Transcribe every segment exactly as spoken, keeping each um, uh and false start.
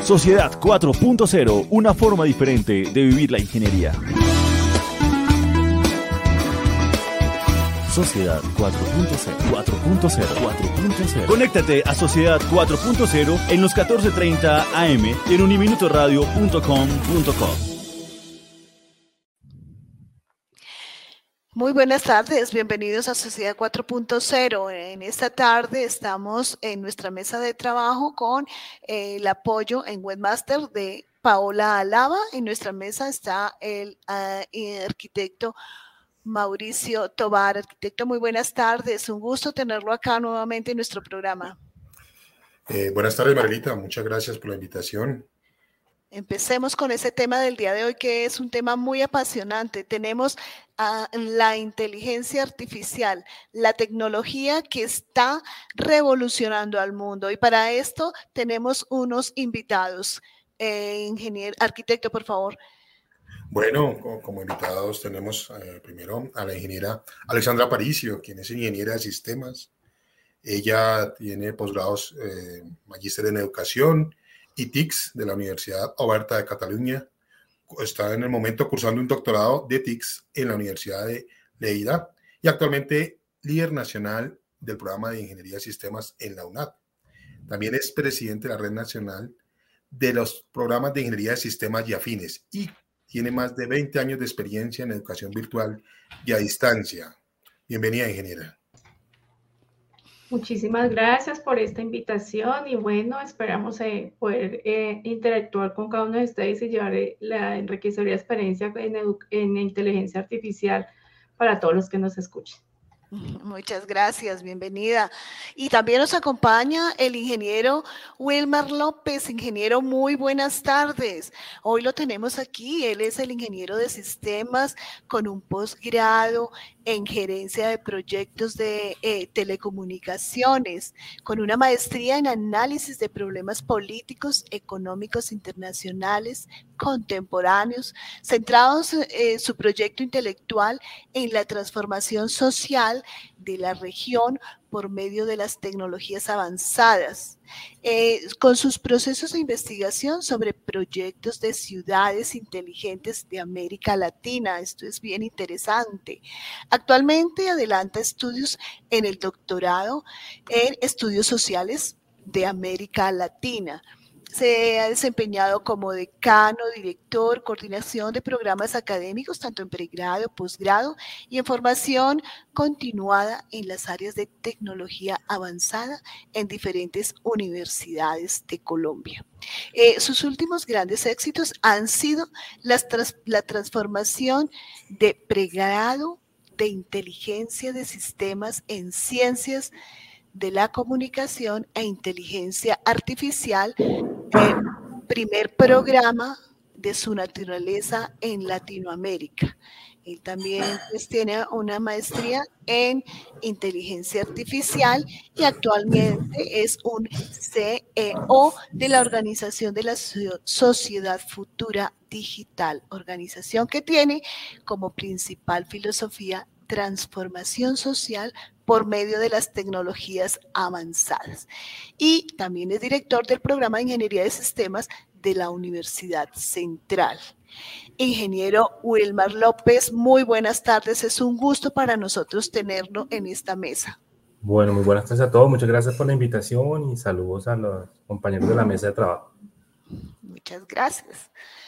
Sociedad cuatro punto cero, una forma diferente de vivir la ingeniería. Sociedad cuatro punto cero, cuatro punto cero, cuatro punto cero. Conéctate a Sociedad cuatro punto cero en los catorce treinta A M y en uniminutoradio punto com punto co. Muy buenas tardes, bienvenidos a Sociedad cuatro punto cero. En esta tarde estamos en nuestra mesa de trabajo con eh, el apoyo en Webmaster de Paola Alaba. En nuestra mesa está el uh, arquitecto Mauricio Tobar. Arquitecto, muy buenas tardes. Un gusto tenerlo acá nuevamente en nuestro programa. Eh, buenas tardes, Marilita. Muchas gracias por la invitación. Empecemos con ese tema del día de hoy, que es un tema muy apasionante. Tenemos uh, la inteligencia artificial, la tecnología que está revolucionando al mundo. Y para esto tenemos unos invitados. Eh, ingeniero, arquitecto, por favor. Bueno, como invitados tenemos eh, primero a la ingeniera Alexandra Aparicio, quien es ingeniera de sistemas. Ella tiene posgrados, eh, magíster en educación y T I C S de la Universidad Oberta de Cataluña. Está en el momento cursando un doctorado de T I C S en la Universidad de Lleida y actualmente líder nacional del programa de Ingeniería de Sistemas en la UNAD. También es presidente de la Red Nacional de los Programas de Ingeniería de Sistemas y Afines y tiene más de veinte años de experiencia en educación virtual y a distancia. Bienvenida, ingeniera. Muchísimas gracias por esta invitación y bueno, esperamos eh, poder eh, interactuar con cada uno de ustedes y llevar eh, la enriquecedora experiencia en, en inteligencia artificial para todos los que nos escuchen. Muchas gracias, bienvenida. Y también nos acompaña el ingeniero Wilmar López. Ingeniero, muy buenas tardes. Hoy lo tenemos aquí, él es el ingeniero de sistemas con un posgrado en gerencia de proyectos de eh, telecomunicaciones, con una maestría en análisis de problemas políticos, económicos, internacionales, contemporáneos, centrados en eh, su proyecto intelectual en la transformación social de la región por medio de las tecnologías avanzadas, eh, con sus procesos de investigación sobre proyectos de ciudades inteligentes de América Latina. Esto es bien interesante. Actualmente adelanta estudios en el doctorado en estudios sociales de América Latina. Se ha desempeñado como decano, director, coordinación de programas académicos, tanto en pregrado, posgrado y en formación continuada en las áreas de tecnología avanzada en diferentes universidades de Colombia. Eh, sus últimos grandes éxitos han sido las trans, la transformación de pregrado de inteligencia de sistemas en ciencias de la comunicación e inteligencia artificial, eh, primer programa de su naturaleza en Latinoamérica. Él también pues, tiene una maestría en inteligencia artificial y actualmente es un C E O de la Organización de la Sociedad Futura Digital, organización que tiene como principal filosofía transformación social por medio de las tecnologías avanzadas. Y también es director del programa de Ingeniería de Sistemas de la Universidad Central. Ingeniero Wilmar López, muy buenas tardes. Es un gusto para nosotros tenerlo en esta mesa. Bueno, muy buenas tardes a todos. Muchas gracias por la invitación y saludos a los compañeros de la mesa de trabajo. Muchas gracias.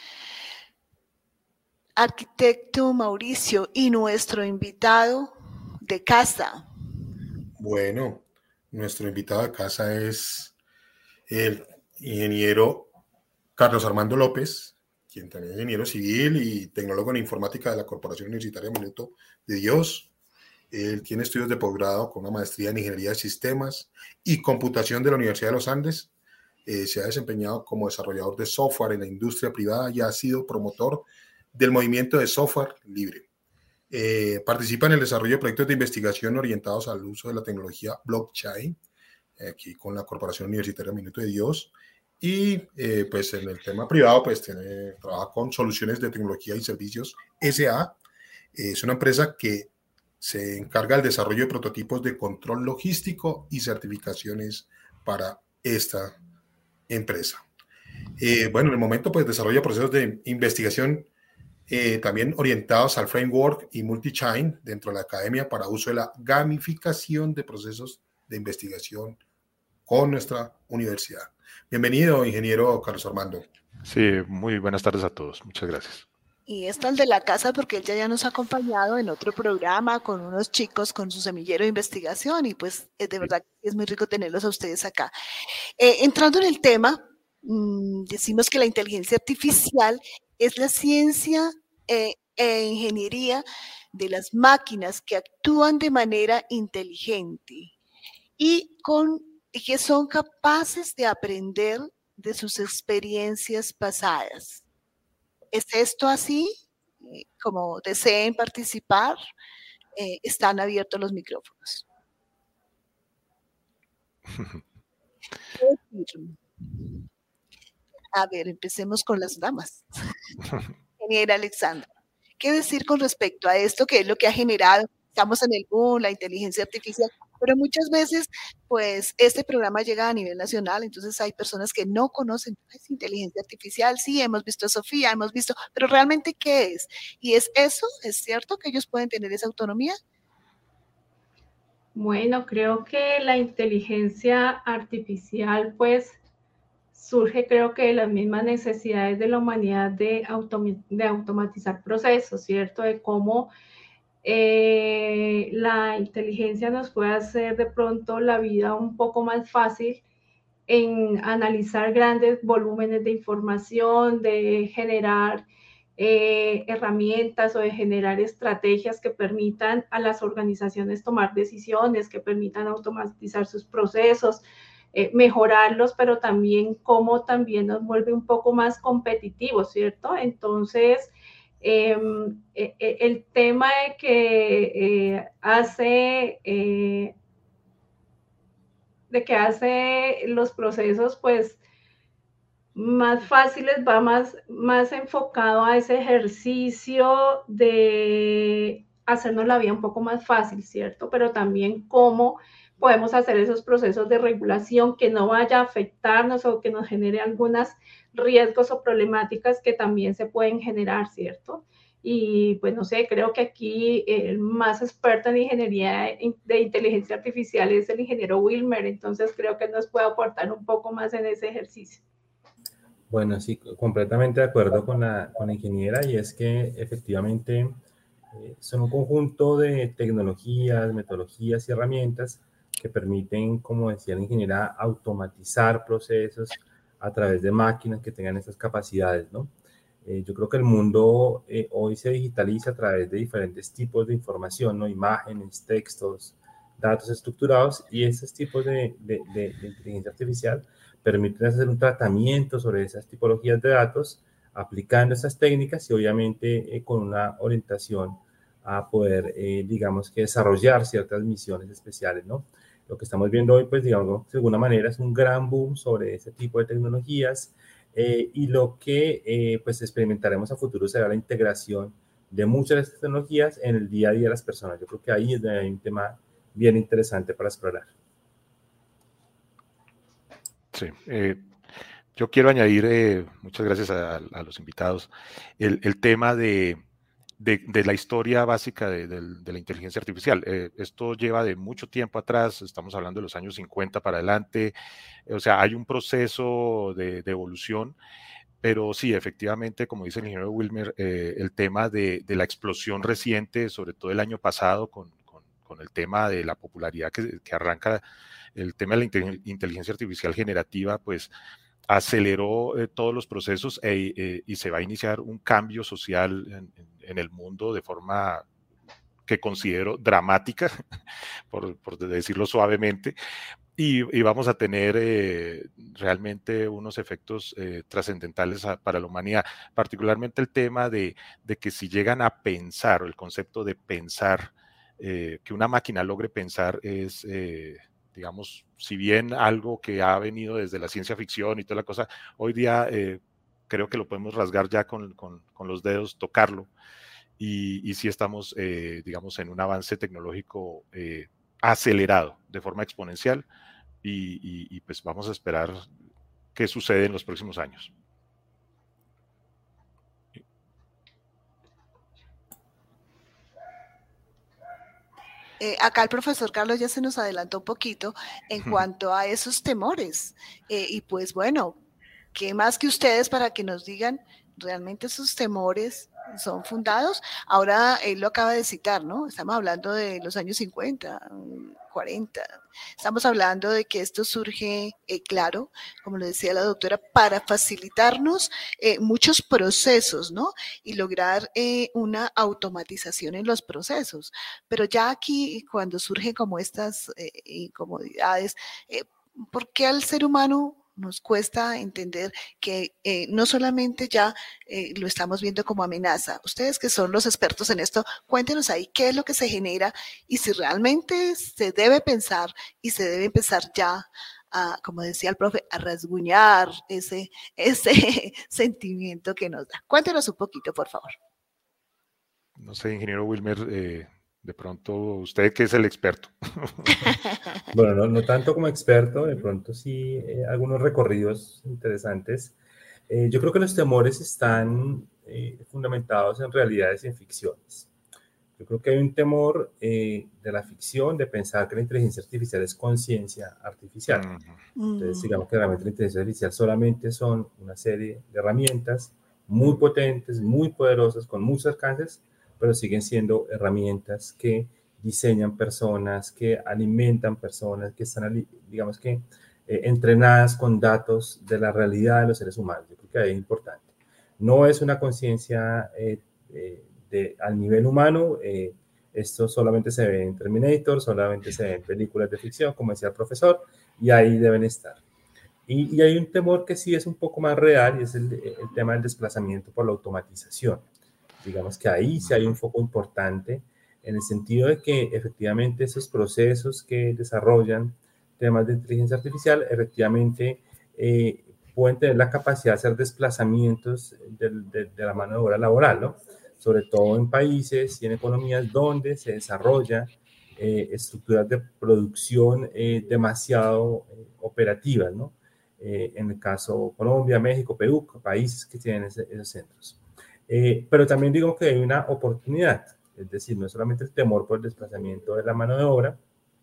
Arquitecto Mauricio, y nuestro invitado de casa. Bueno, nuestro invitado de casa es el ingeniero Carlos Armando López, quien también es ingeniero civil y tecnólogo en informática de la Corporación Universitaria Minuto de Dios. Él tiene estudios de posgrado con una maestría en ingeniería de sistemas y computación de la Universidad de los Andes. Eh, se ha desempeñado como desarrollador de software en la industria privada y ha sido promotor del movimiento de software libre. Eh, participa en el desarrollo de proyectos de investigación orientados al uso de la tecnología blockchain, eh, aquí con la Corporación Universitaria Minuto de Dios, y eh, pues en el tema privado pues tiene, trabaja con Soluciones de Tecnología y Servicios S A. Eh, es una empresa que se encarga del desarrollo de prototipos de control logístico y certificaciones para esta empresa. Eh, bueno, en el momento pues desarrolla procesos de investigación eh, también orientados al framework y multi-chain dentro de la academia para uso de la gamificación de procesos de investigación con nuestra universidad. Bienvenido, ingeniero Carlos Armando. Sí, muy buenas tardes a todos. Muchas gracias. Y es tal de la casa porque él ya, ya nos ha acompañado en otro programa con unos chicos con su semillero de investigación y pues es de verdad que es muy rico tenerlos a ustedes acá. Eh, entrando en el tema, mmm, decimos que la inteligencia artificial es la ciencia eh, e ingeniería de las máquinas que actúan de manera inteligente y con, que son capaces de aprender de sus experiencias pasadas. ¿Es esto así? Como deseen participar, eh, están abiertos los micrófonos. A ver, empecemos con las damas. Ingeniera Alexandra, ¿qué decir con respecto a esto? ¿Qué es lo que ha generado? Estamos en el boom, la inteligencia artificial, pero muchas veces, pues, este programa llega a nivel nacional, entonces hay personas que no conocen, es inteligencia artificial, sí, hemos visto a Sofía, hemos visto, pero realmente, ¿qué es? ¿Y es eso? ¿Es cierto que ellos pueden tener esa autonomía? Bueno, creo que la inteligencia artificial, pues, surge creo que de las mismas necesidades de la humanidad de, autom de automatizar procesos, ¿cierto? De cómo eh, la inteligencia nos puede hacer de pronto la vida un poco más fácil en analizar grandes volúmenes de información, de generar eh, herramientas o de generar estrategias que permitan a las organizaciones tomar decisiones, que permitan automatizar sus procesos, eh, mejorarlos, pero también cómo también nos vuelve un poco más competitivos, ¿cierto? Entonces, eh, eh, el tema de que eh, hace... Eh, de que hace los procesos pues más fáciles, va más, más enfocado a ese ejercicio de hacernos la vida un poco más fácil, ¿cierto? Pero también cómo podemos hacer esos procesos de regulación que no vaya a afectarnos o que nos genere algunos riesgos o problemáticas que también se pueden generar, ¿cierto? Y pues no sé, creo que aquí el más experto en ingeniería de inteligencia artificial es el ingeniero Wilmer, entonces creo que nos puede aportar un poco más en ese ejercicio. Bueno, sí, completamente de acuerdo con la, con la ingeniera, y es que efectivamente eh, son un conjunto de tecnologías, metodologías y herramientas que permiten, como decía la ingeniera, automatizar procesos a través de máquinas que tengan esas capacidades, ¿no? Eh, yo creo que el mundo eh, hoy se digitaliza a través de diferentes tipos de información, ¿no? Imágenes, textos, datos estructurados, y esos tipos de, de, de, de inteligencia artificial permiten hacer un tratamiento sobre esas tipologías de datos, aplicando esas técnicas y obviamente eh, con una orientación a poder, eh, digamos, que desarrollar ciertas misiones especiales, ¿no? Lo que estamos viendo hoy, pues, digamos, de alguna manera es un gran boom sobre ese tipo de tecnologías, eh, y lo que, eh, pues, experimentaremos a futuro será la integración de muchas de estas tecnologías en el día a día de las personas. Yo creo que ahí es donde hay un tema bien interesante para explorar. Sí, eh, yo quiero añadir, eh, muchas gracias a, a los invitados, el, el tema de, de, de la historia básica de, de, de la inteligencia artificial. Eh, esto lleva de mucho tiempo atrás, estamos hablando de los años cincuenta para adelante, o sea, hay un proceso de, de evolución, pero sí, efectivamente, como dice el ingeniero Wilmer, eh, el tema de, de la explosión reciente, sobre todo el año pasado, con, con, con el tema de la popularidad que, que arranca el tema de la inteligencia artificial generativa, pues aceleró eh, todos los procesos e, eh, y se va a iniciar un cambio social en, en, en el mundo de forma que considero dramática, por, por decirlo suavemente, y, y vamos a tener eh, realmente unos efectos eh, trascendentales a, para la humanidad, particularmente el tema de, de que si llegan a pensar, o el concepto de pensar, eh, que una máquina logre pensar es... Eh, digamos, si bien algo que ha venido desde la ciencia ficción y toda la cosa, hoy día eh, creo que lo podemos rasgar ya con, con, con los dedos, tocarlo, y, y sí estamos, eh, digamos, en un avance tecnológico eh, acelerado de forma exponencial, y, y, y pues vamos a esperar qué sucede en los próximos años. Eh, acá el profesor Carlos ya se nos adelantó un poquito en cuanto a esos temores. Eh, y pues bueno, ¿qué más que ustedes para que nos digan realmente esos temores son fundados? Ahora él lo acaba de citar, ¿no? Estamos hablando de los años cincuenta, cuarenta. Estamos hablando de que esto surge, eh, claro, como lo decía la doctora, para facilitarnos eh, muchos procesos, ¿no? Y lograr eh, una automatización en los procesos. Pero ya aquí, cuando surgen como estas eh, incomodidades, eh, ¿por qué al ser humano nos cuesta entender que eh, no solamente ya eh, lo estamos viendo como amenaza? Ustedes que son los expertos en esto, cuéntenos ahí qué es lo que se genera y si realmente se debe pensar y se debe empezar ya a, como decía el profe, a rasguñar ese, ese sentimiento que nos da. Cuéntenos un poquito, por favor. No sé, ingeniero Wilmer, eh, de pronto usted que es el experto. Bueno, no, no tanto como experto, de pronto sí eh, algunos recorridos interesantes. Eh, yo creo que los temores están eh, fundamentados en realidades y en ficciones. Yo creo que hay un temor eh, de la ficción de pensar que la inteligencia artificial es conciencia artificial. Uh-huh. Entonces, digamos que realmente la inteligencia artificial solamente son una serie de herramientas muy potentes, muy poderosas, con muchos alcances, pero siguen siendo herramientas que diseñan personas, que alimentan personas, que están, digamos que, eh, entrenadas con datos de la realidad de los seres humanos. Yo creo que ahí es importante. No es una conciencia eh, eh, de, al nivel humano. Eh, esto solamente se ve en Terminator, solamente se ve en películas de ficción, como decía el profesor, y ahí deben estar. Y, y hay un temor que sí es un poco más real, y es el, el tema del desplazamiento por la automatización. Digamos que ahí sí hay un foco importante en el sentido de que efectivamente esos procesos que desarrollan temas de inteligencia artificial efectivamente eh, pueden tener la capacidad de hacer desplazamientos de, de, de la mano de obra laboral, ¿no? Sobre todo en países y en economías donde se desarrolla eh, estructuras de producción eh, demasiado eh, operativas, ¿no? Eh, en el caso Colombia, México, Perú, países que tienen ese, esos centros. Eh, pero también digo que hay una oportunidad, es decir, no es solamente el temor por el desplazamiento de la mano de obra,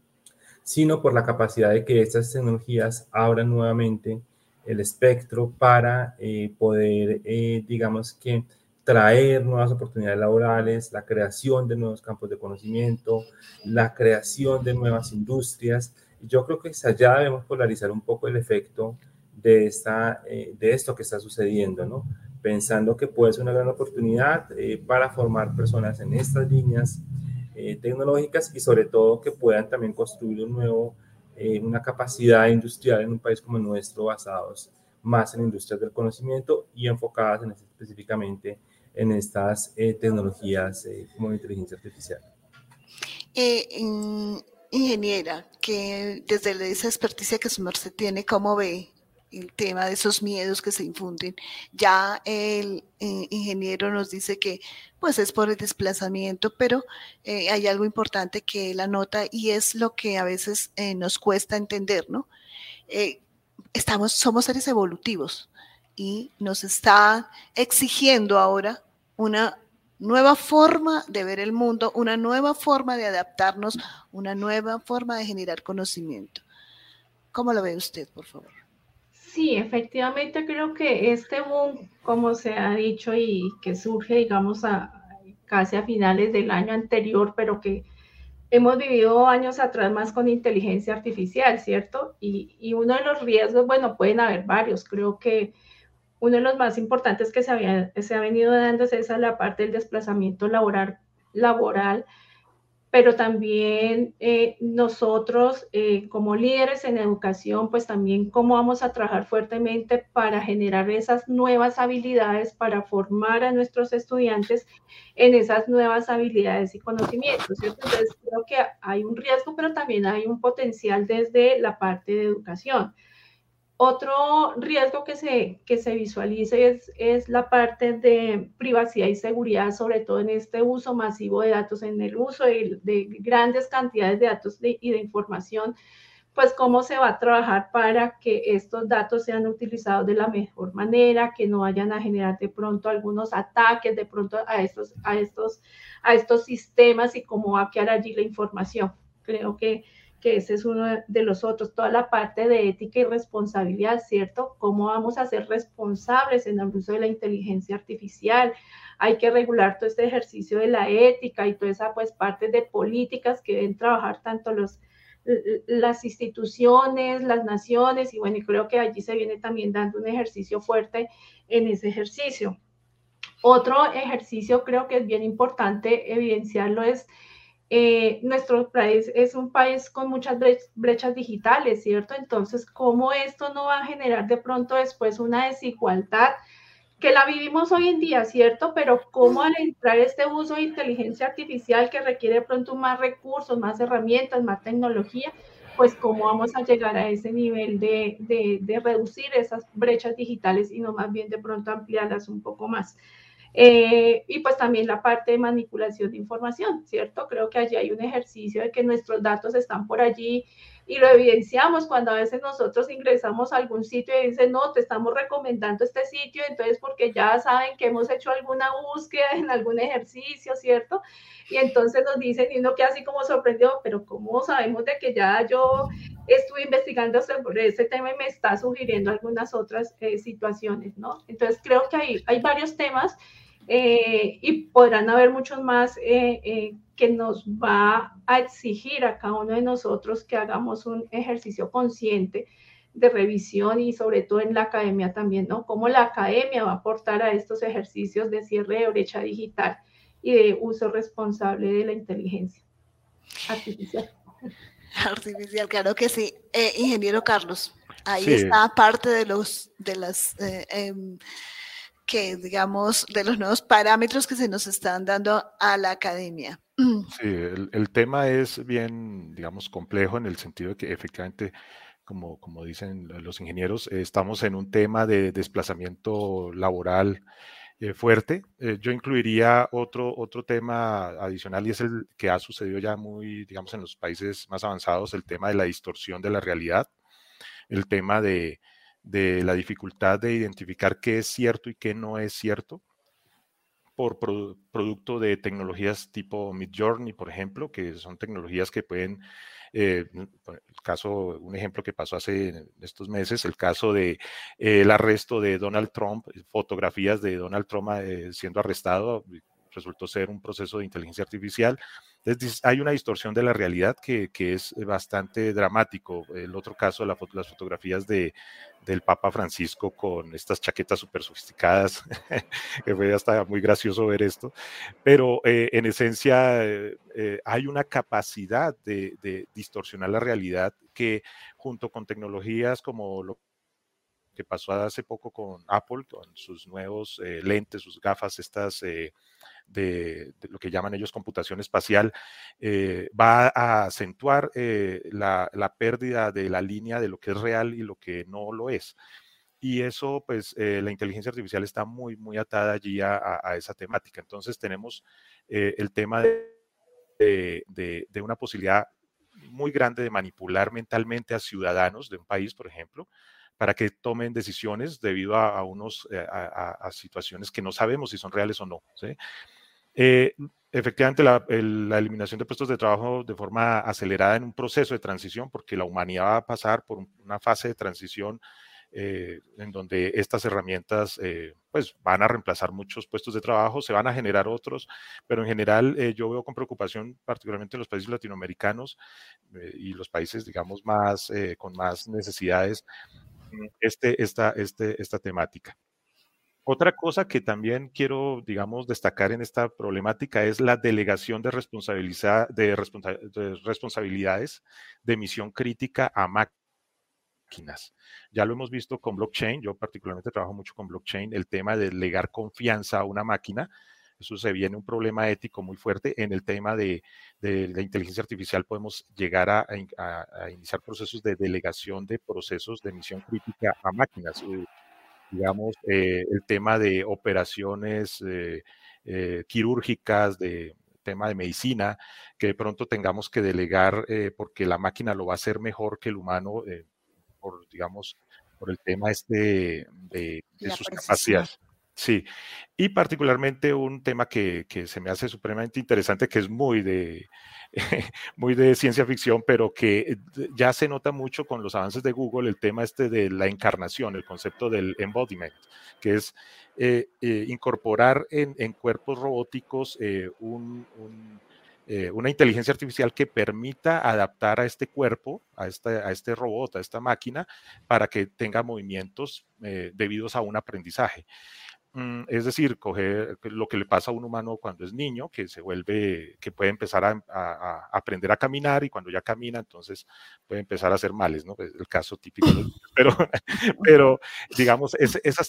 sino por la capacidad de que estas tecnologías abran nuevamente el espectro para eh, poder, eh, digamos que, traer nuevas oportunidades laborales, la creación de nuevos campos de conocimiento, la creación de nuevas industrias. Y yo creo que allá debemos polarizar un poco el efecto de, esta, eh, de esto que está sucediendo, ¿no? Pensando que puede ser una gran oportunidad eh, para formar personas en estas líneas eh, tecnológicas y sobre todo que puedan también construir un nuevo, eh, una capacidad industrial en un país como el nuestro, basados más en industrias del conocimiento y enfocadas en, específicamente en estas eh, tecnologías eh, como la inteligencia artificial. Eh, ingeniera, que desde esa experticia que su merced tiene, ¿cómo ve el tema de esos miedos que se infunden? Ya el eh, ingeniero nos dice que pues es por el desplazamiento, pero eh, hay algo importante que él anota y es lo que a veces eh, nos cuesta entender, ¿no? Eh, estamos, somos seres evolutivos y nos está exigiendo ahora una nueva forma de ver el mundo, una nueva forma de adaptarnos, una nueva forma de generar conocimiento. ¿Cómo lo ve usted, por favor? Sí, efectivamente creo que este boom, como se ha dicho, y que surge, digamos, a, casi a finales del año anterior, pero que hemos vivido años atrás más con inteligencia artificial, ¿cierto? Y, y uno de los riesgos, bueno, pueden haber varios, creo que uno de los más importantes que se, había, se ha venido dando es esa, la parte del desplazamiento laboral, laboral pero también eh, nosotros eh, como líderes en educación, pues también cómo vamos a trabajar fuertemente para generar esas nuevas habilidades, para formar a nuestros estudiantes en esas nuevas habilidades y conocimientos, ¿cierto? Entonces creo que hay un riesgo, pero también hay un potencial desde la parte de educación. Otro riesgo que se, que se visualiza es, es la parte de privacidad y seguridad, sobre todo en este uso masivo de datos, en el uso de, de grandes cantidades de datos de, y de información, pues cómo se va a trabajar para que estos datos sean utilizados de la mejor manera, que no vayan a generar de pronto algunos ataques de pronto a estos, a estos, a estos sistemas y cómo va a quedar allí la información. Creo que, que ese es uno de los otros, toda la parte de ética y responsabilidad, ¿cierto? ¿Cómo vamos a ser responsables en el uso de la inteligencia artificial? Hay que regular todo este ejercicio de la ética y toda esa pues parte de políticas que deben trabajar tanto los las instituciones, las naciones, y bueno, y creo que allí se viene también dando un ejercicio fuerte en ese ejercicio. Otro ejercicio creo que es bien importante evidenciarlo es eh, nuestro país es un país con muchas brechas digitales, ¿cierto? Entonces, ¿cómo esto no va a generar de pronto después una desigualdad que la vivimos hoy en día, ¿cierto? Pero cómo al entrar este uso de inteligencia artificial que requiere de pronto más recursos, más herramientas, más tecnología, pues cómo vamos a llegar a ese nivel de, de, de reducir esas brechas digitales y no más bien de pronto ampliarlas un poco más. Eh, y pues también la parte de manipulación de información, ¿cierto? Creo que allí hay un ejercicio de que nuestros datos están por allí y lo evidenciamos cuando a veces nosotros ingresamos a algún sitio y dicen, no, te estamos recomendando este sitio, entonces porque ya saben que hemos hecho alguna búsqueda en algún ejercicio, ¿cierto? Y entonces nos dicen, y uno queda así como sorprendido, pero ¿cómo sabemos de que ya yo estuve investigando sobre ese tema y me está sugiriendo algunas otras eh, situaciones, ¿no? Entonces creo que hay, hay varios temas eh, y podrán haber muchos más eh, eh, que nos va a exigir a cada uno de nosotros que hagamos un ejercicio consciente de revisión y sobre todo en la academia también, ¿no? Cómo la academia va a aportar a estos ejercicios de cierre de brecha digital y de uso responsable de la inteligencia artificial. Artificial, claro que sí. Eh, ingeniero Carlos, ahí Sí. está parte de los, de las, eh, eh, que digamos, de los nuevos parámetros que se nos están dando a la academia. Sí, el, el tema es bien, digamos, complejo en el sentido de que efectivamente, como, como dicen los ingenieros, eh, estamos en un tema de desplazamiento laboral eh, fuerte. Eh, yo incluiría otro, otro tema adicional y es el que ha sucedido ya muy, digamos, en los países más avanzados, el tema de la distorsión de la realidad, el tema de, de la dificultad de identificar qué es cierto y qué no es cierto por produ producto de tecnologías tipo Midjourney, por ejemplo, que son tecnologías que pueden, eh, el caso, un ejemplo que pasó hace estos meses, el caso de eh, el arresto de Donald Trump, fotografías de Donald Trump eh, siendo arrestado, resultó ser un proceso de inteligencia artificial. Entonces, hay una distorsión de la realidad que, que es bastante dramático. El otro caso, la foto, las fotografías de, del Papa Francisco con estas chaquetas súper sofisticadas, que fue hasta muy gracioso ver esto, pero eh, en esencia eh, eh, hay una capacidad de, de distorsionar la realidad que junto con tecnologías como lo que pasó hace poco con Apple, con sus nuevos eh, lentes, sus gafas, estas eh, de, de lo que llaman ellos computación espacial, eh, va a acentuar eh, la, la pérdida de la línea de lo que es real y lo que no lo es. Y eso, pues, eh, la inteligencia artificial está muy, muy atada allí a, a, a esa temática. Entonces tenemos eh, el tema de, de, de, de una posibilidad muy grande de manipular mentalmente a ciudadanos de un país, por ejemplo, para que tomen decisiones debido a, a unos, a, a, a situaciones que no sabemos si son reales o no, ¿sí? Eh, efectivamente, la, el, la eliminación de puestos de trabajo de forma acelerada en un proceso de transición, porque la humanidad va a pasar por una fase de transición eh, en donde estas herramientas eh, pues van a reemplazar muchos puestos de trabajo, se van a generar otros, pero en general eh, yo veo con preocupación, particularmente en los países latinoamericanos eh, y los países, digamos, más eh, con más necesidades, este, esta, este, esta temática. Otra cosa que también quiero, digamos, destacar en esta problemática es la delegación de, responsabilidad, de, responsa de responsabilidades de misión crítica a máquinas. Ya lo hemos visto con blockchain, yo particularmente trabajo mucho con blockchain, el tema de delegar confianza a una máquina. Eso se viene un problema ético muy fuerte. En el tema de, de la inteligencia artificial podemos llegar a, a, a iniciar procesos de delegación de procesos de misión crítica a máquinas. Digamos, eh, el tema de operaciones eh, eh, quirúrgicas, de tema de medicina, que de pronto tengamos que delegar eh, porque la máquina lo va a hacer mejor que el humano, eh, por, digamos, por el tema este de, de sus precisión. capacidades. Sí, y particularmente un tema que, que se me hace supremamente interesante, que es muy de, muy de ciencia ficción, pero que ya se nota mucho con los avances de Google, el tema este de la encarnación, el concepto del embodiment, que es eh, eh, incorporar en, en cuerpos robóticos eh, un, un, eh, una inteligencia artificial que permita adaptar a este cuerpo, a este, a este robot, a esta máquina, para que tenga movimientos eh, debidos a un aprendizaje. Es decir, coger lo que le pasa a un humano cuando es niño, que se vuelve, que puede empezar a, a, a aprender a caminar y cuando ya camina, entonces puede empezar a hacer males, ¿no? Es el caso típico. De, pero, pero, digamos, es, esas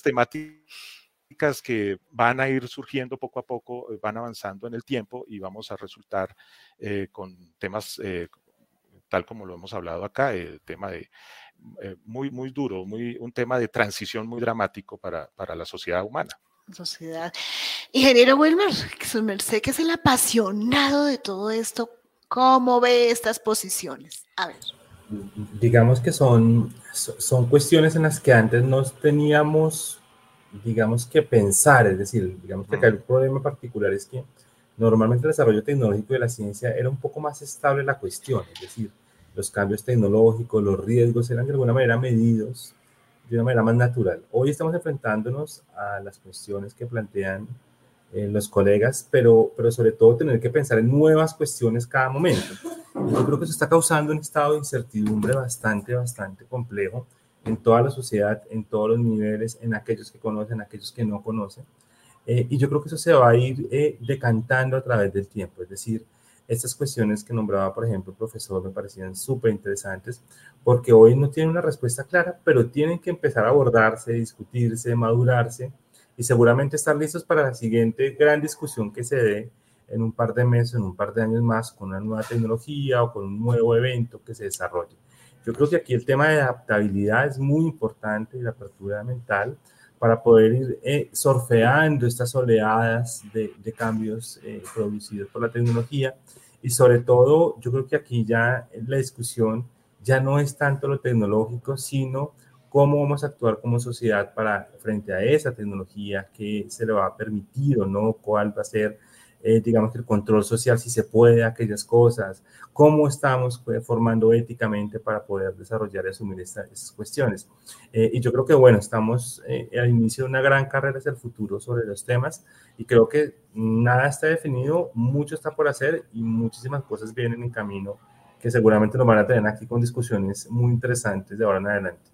temáticas que van a ir surgiendo poco a poco, van avanzando en el tiempo y vamos a resultar eh, con temas, eh, tal como lo hemos hablado acá, el tema de Eh, muy, muy duro, muy, un tema de transición muy dramático para, para la sociedad humana. Sociedad. Ingeniero Wilmer, su merced que es el apasionado de todo esto, ¿cómo ve estas posiciones? A ver. Digamos que son, son cuestiones en las que antes no teníamos, digamos que pensar, es decir, digamos que acá el problema particular es que normalmente el desarrollo tecnológico de la ciencia era un poco más estable la cuestión, es decir, los cambios tecnológicos, los riesgos eran de alguna manera medidos de una manera más natural. Hoy estamos enfrentándonos a las cuestiones que plantean eh, los colegas, pero, pero sobre todo tener que pensar en nuevas cuestiones cada momento. Yo creo que eso está causando un estado de incertidumbre bastante, bastante complejo en toda la sociedad, en todos los niveles, en aquellos que conocen, en aquellos que no conocen. Eh, y yo creo que eso se va a ir eh, decantando a través del tiempo, es decir, estas cuestiones que nombraba, por ejemplo, el profesor, me parecían súper interesantes, porque hoy no tienen una respuesta clara, pero tienen que empezar a abordarse, discutirse, madurarse, y seguramente estar listos para la siguiente gran discusión que se dé en un par de meses, en un par de años más, con una nueva tecnología o con un nuevo evento que se desarrolle. Yo creo que aquí el tema de adaptabilidad es muy importante y la apertura mental para poder ir eh, surfeando estas oleadas de, de cambios eh, producidos por la tecnología. Y sobre todo, yo creo que aquí ya la discusión ya no es tanto lo tecnológico, sino cómo vamos a actuar como sociedad para, frente a esa tecnología, qué se le va a permitir o no, cuál va a ser, eh, digamos que el control social, si se puede, aquellas cosas, cómo estamos pues, formando éticamente para poder desarrollar y asumir esta, esas cuestiones. Eh, y yo creo que, bueno, estamos eh, al inicio de una gran carrera hacia el futuro sobre los temas y creo que nada está definido, mucho está por hacer y muchísimas cosas vienen en camino que seguramente nos van a tener aquí con discusiones muy interesantes de ahora en adelante.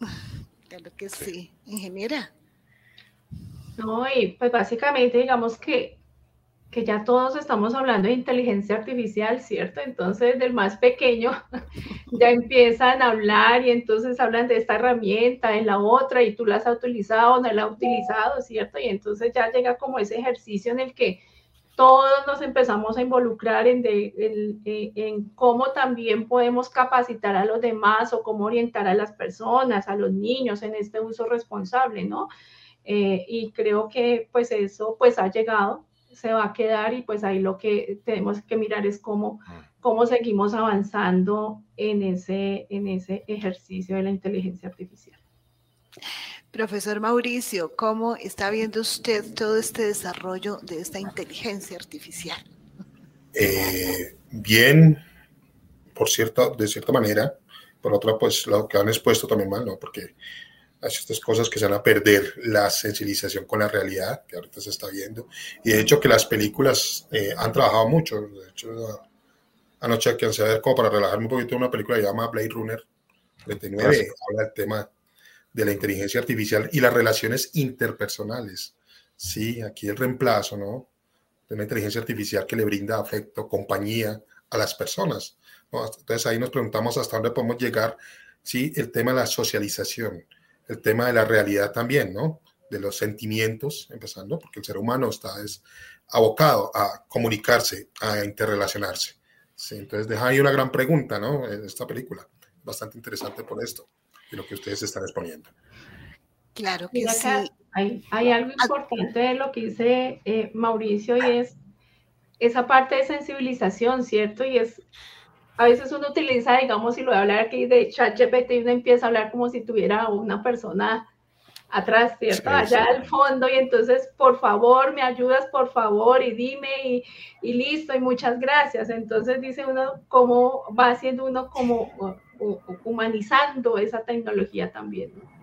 Claro que sí, ingeniera. No, y pues básicamente digamos que que ya todos estamos hablando de inteligencia artificial, ¿cierto? Entonces, del más pequeño ya empiezan a hablar y entonces hablan de esta herramienta, de la otra, y tú la has utilizado o no la has utilizado, ¿cierto? Y entonces ya llega como ese ejercicio en el que todos nos empezamos a involucrar en, de, en, en cómo también podemos capacitar a los demás o cómo orientar a las personas, a los niños en este uso responsable, ¿no? Eh, y creo que pues eso pues ha llegado, se va a quedar y pues ahí lo que tenemos que mirar es cómo, cómo seguimos avanzando en ese, en ese ejercicio de la inteligencia artificial. Profesor Mauricio, ¿cómo está viendo usted todo este desarrollo de esta inteligencia artificial? Eh, bien, por cierta, de cierta manera, por otra, pues lo que han expuesto también mal, ¿no? Porque hay estas cosas que se van a perder la sensibilización con la realidad, que ahorita se está viendo, y de hecho que las películas eh, han trabajado mucho. De hecho, anoche alcancé a ver, como para relajarme un poquito, una película que se llama Blade Runner treinta y nueve, Gracias. Habla del tema de la inteligencia artificial y las relaciones interpersonales. Sí, aquí el reemplazo, ¿no?, de una inteligencia artificial que le brinda afecto, compañía a las personas, ¿no? Entonces ahí nos preguntamos hasta dónde podemos llegar, sí, el tema de la socialización, el tema de la realidad también, ¿no?, de los sentimientos, empezando, porque el ser humano está es, abocado a comunicarse, a interrelacionarse. Sí, entonces deja ahí una gran pregunta, ¿no?, en esta película, bastante interesante por esto, y lo que ustedes están exponiendo. Claro que Mira, sí. Hay, hay algo importante de lo que dice eh, Mauricio, y es esa parte de sensibilización, ¿cierto? Y es, a veces uno utiliza, digamos, si lo voy a hablar aquí de ChatGPT, uno empieza a hablar como si tuviera una persona atrás, ¿cierto? Allá al fondo, y entonces, por favor, me ayudas, por favor, y dime, y, y listo, y muchas gracias. Entonces dice uno cómo va haciendo uno como uh, uh, humanizando esa tecnología también, ¿no?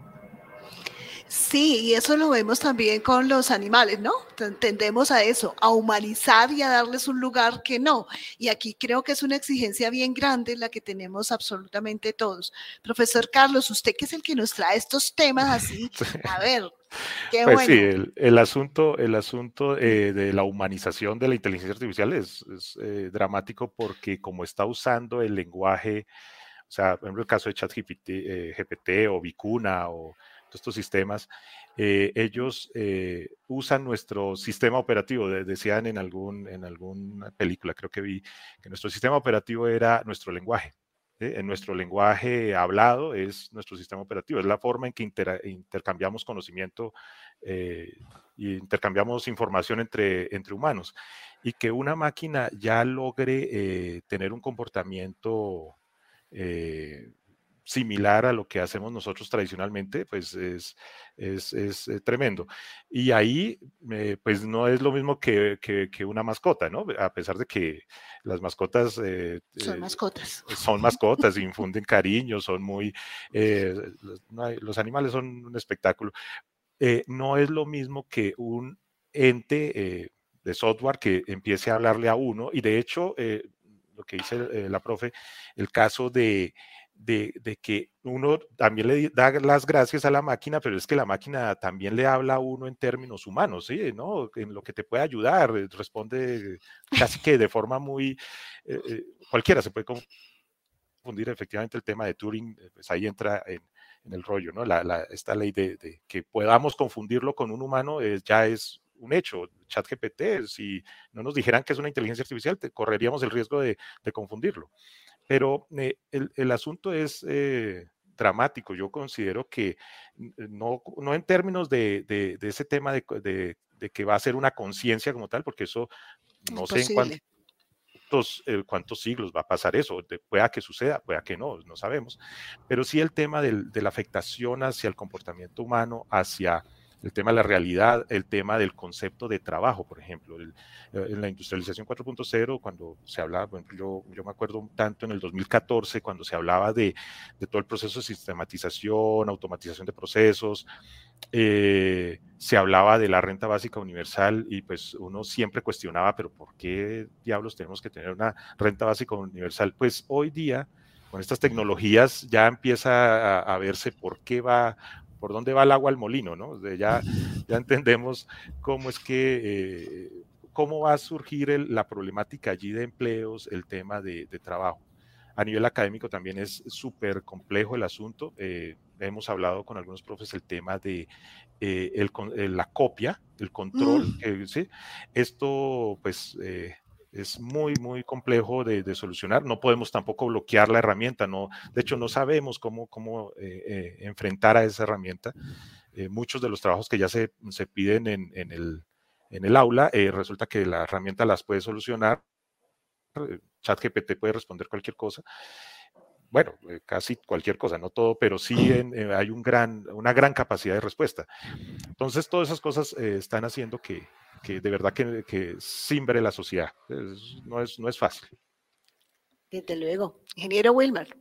Sí, y eso lo vemos también con los animales, ¿no? Tendemos a eso, a humanizar y a darles un lugar que no. Y aquí creo que es una exigencia bien grande la que tenemos absolutamente todos. Profesor Carlos, usted que es el que nos trae estos temas así, a ver, qué pues bueno. sí, el, el asunto, el asunto eh, de la humanización de la inteligencia artificial es, es eh, dramático porque como está usando el lenguaje, o sea, por ejemplo, el caso de ChatGPT eh, G P T o Vicuna o estos sistemas, eh, ellos eh, usan nuestro sistema operativo. De, decían en, algún, en alguna película, creo que vi, que nuestro sistema operativo era nuestro lenguaje. ¿eh? En nuestro lenguaje hablado es nuestro sistema operativo, es la forma en que inter, intercambiamos conocimiento eh, y intercambiamos información entre, entre humanos. Y que una máquina ya logre eh, tener un comportamiento eh, similar a lo que hacemos nosotros tradicionalmente, pues es, es, es eh, tremendo. Y ahí, eh, pues no es lo mismo que, que, que, una mascota, ¿no? A pesar de que las mascotas... Eh, son mascotas. Eh, son mascotas, infunden cariño, son muy... Eh, los, los animales son un espectáculo. Eh, no es lo mismo que un ente eh, de software que empiece a hablarle a uno, y de hecho, eh, lo que dice eh, la profe, el caso de... De, de que uno también le da las gracias a la máquina, pero es que la máquina también le habla a uno en términos humanos, ¿sí? ¿no? En lo que te puede ayudar, responde casi que de forma muy... Eh, eh, cualquiera se puede confundir. Efectivamente, el tema de Turing, pues ahí entra en, en el rollo, ¿no? La, la, esta ley de, de que podamos confundirlo con un humano eh, ya es un hecho. ChatGPT, si no nos dijeran que es una inteligencia artificial, te correríamos el riesgo de, de confundirlo. Pero eh, el, el asunto es eh, dramático. Yo considero que no, no en términos de, de, de ese tema de, de, de que va a ser una conciencia como tal, porque eso no sé en cuántos, eh, cuántos siglos va a pasar eso. De, pueda que suceda, pueda que no, no sabemos. Pero sí el tema del, de la afectación hacia el comportamiento humano, hacia el tema de la realidad, el tema del concepto de trabajo, por ejemplo. El, en la industrialización cuatro punto cero, cuando se hablaba, bueno, yo, yo me acuerdo tanto en el dos mil catorce, cuando se hablaba de, de todo el proceso de sistematización, automatización de procesos, eh, se hablaba de la renta básica universal y pues uno siempre cuestionaba, pero ¿por qué diablos tenemos que tener una renta básica universal? Pues hoy día, con estas tecnologías, ya empieza a, a verse por qué va... por dónde va el agua al molino, ¿no? Ya, ya entendemos cómo es que, eh, cómo va a surgir el, la problemática allí de empleos, el tema de, de trabajo. A nivel académico también es súper complejo el asunto. Eh, hemos hablado con algunos profes el tema de eh, el, el, la copia, el control. Mm. Eh, ¿sí? Esto, pues... Eh, es muy, muy complejo de, de solucionar. No podemos tampoco bloquear la herramienta. No, de hecho, no sabemos cómo, cómo eh, eh, enfrentar a esa herramienta. Eh, muchos de los trabajos que ya se, se piden en, en, el, en el aula, eh, resulta que la herramienta las puede solucionar. ChatGPT puede responder cualquier cosa. Bueno, eh, casi cualquier cosa, no todo, pero sí en, eh, hay un gran, una gran capacidad de respuesta. Entonces, todas esas cosas eh, están haciendo que, que de verdad que, que simbre la sociedad. Es, no, es, no es fácil. Desde luego. Ingeniero Wilmer.